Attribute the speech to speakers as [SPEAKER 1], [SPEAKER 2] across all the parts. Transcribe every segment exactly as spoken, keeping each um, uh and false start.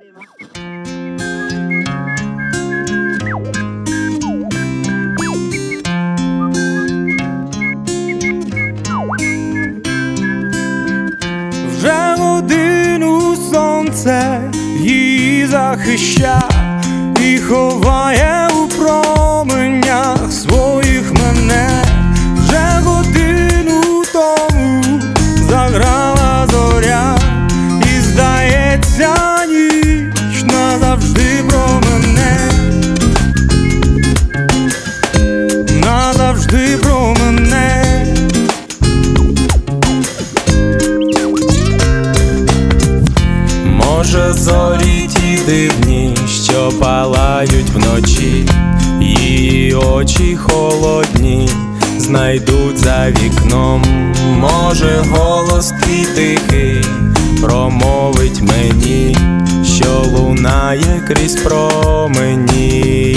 [SPEAKER 1] Вже годину сонце її захищає і ховає у променях своїх мене. Вже годину тому заграла зоря, і здається, ніч назавжди про мене, назавжди про мене. Може, зорі ті дивні, що палають вночі, її очі холодні знайдуть за вікном. Може, голос твій тихий промовить мені, що лунає крізь промені.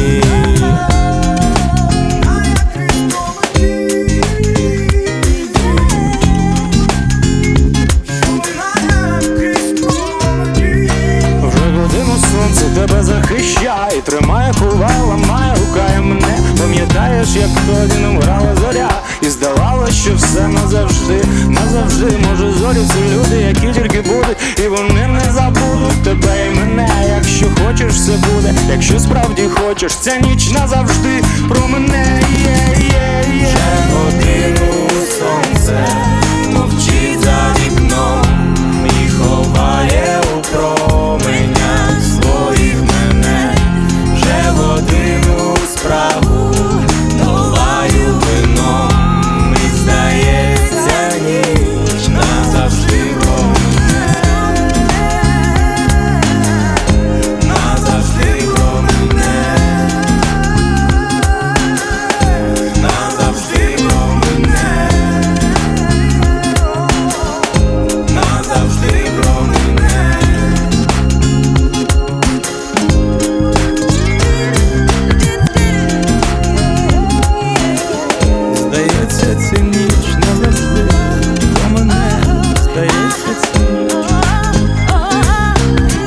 [SPEAKER 2] Сонце тебе захищає, тримає, ховає, ламає, гукає мене. Пам'ятаєш, як тоді нам грала зоря, і здавалось, що все назавжди, назавжди. Може, зорі це люди, які тільки будуть, і вони не забудуть тебе і мене. Якщо хочеш, все буде, якщо справді хочеш, ця ніч назавжди про мене. Є, є, є.
[SPEAKER 1] Вже годину сонце мовчить за вікном і ховає у променях своїх мене. Вже годину справу долаю вином, і здається, ніч назавжди про мене, назавжди про мене, назавжди про мене, назавжди про мене. Здається, ця ніч назавжди про мене. Здається, ця ніч.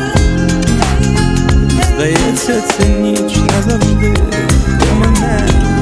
[SPEAKER 1] Здається, ця ніч назавжди про мене.